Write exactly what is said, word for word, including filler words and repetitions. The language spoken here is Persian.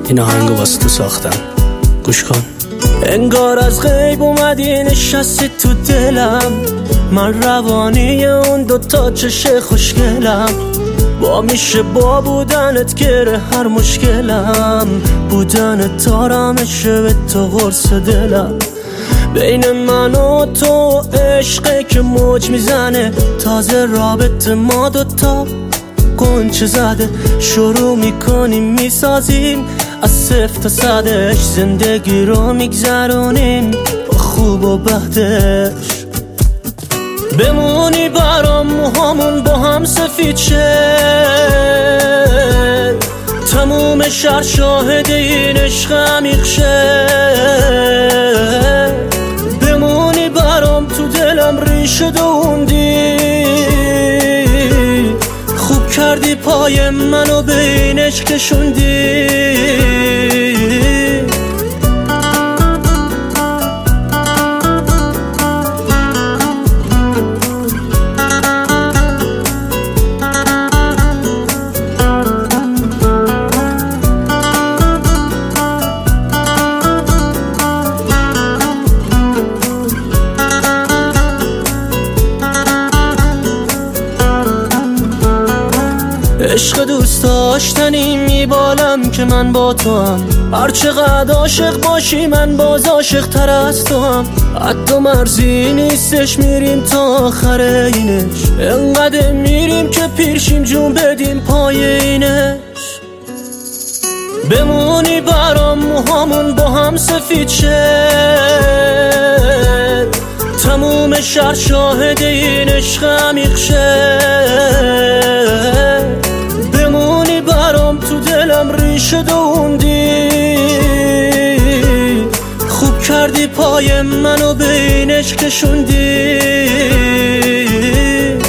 این آهنگو واسه تو ساختم، گوش کن. انگار از غیب اومدی نشستی تو دلم، من روانی اون دوتا چش خوشگلم، با میشه با بودنت گره هر مشکلم، بودنت آرامشه به تو قرص دلم. بین من و تو عشقه که موج میزنه، تازه رابطه ما دوتا گنچه زده، شروع میکنیم میسازیم از صفر تا صدش، زندگی رو میگذرونیم با خوب و بدش. بمونی برام موهامون با هم سفید شه، تموم شهر شاهد این عشق عمیق شه. بمونی برام تو دلم ریشه دووندی، خوب کردی پای منو به این عشق کشوندی. عشق دوست داشتنی میبالم که من با تو هم، هر چقدر عاشق باشی من باز عاشق تر از تو هم، حتی مرزی نیستش میریم تا آخر اینش، انقدر میریم که پیرشیم جون بدیم پای اینش. بمونی برام موهامون با هم سفید شه، تموم شهر شاهد این عشق عمیق شه. بمونی برام تو دلم ریشه دووندی، خوب کردی پای منو به این عشق کشوندی.